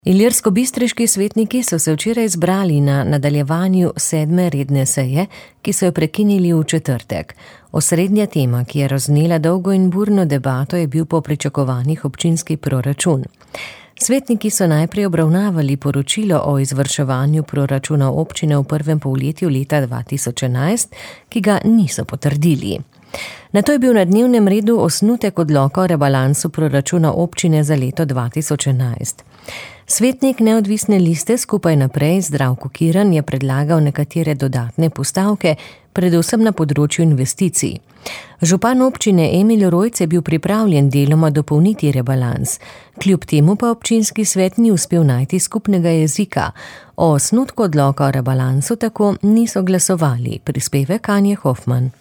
Ilirskobistriški svetniki so se včeraj zbrali na nadaljevanju 7. redne seje, ki so jo prekinili v četrtek. Osrednja tema, ki je razvnela dolgo in burno debato, je bil po pričakovanjih občinski proračun. Svetniki so najprej obravnavali poročilo o izvrševanju proračuna občine v prvem polletju leta 2011, ki ga niso potrdili. Nato je bil na dnevnem redu osnutek odloka o rebalansu proračuna občine za leto 2011. Svetnik neodvisne liste Skupaj naprej Zdravko Kirn je predlagal nekatere dodatne postavke, predvsem na področju investicij. Župan občine Emil Rojc je bil pripravljen deloma dopolniti rebalans, kljub temu pa občinski svet ni uspel najti skupnega jezika. O osnutku odloka o rebalansu tako niso glasovali, prispevek Anje Hofman.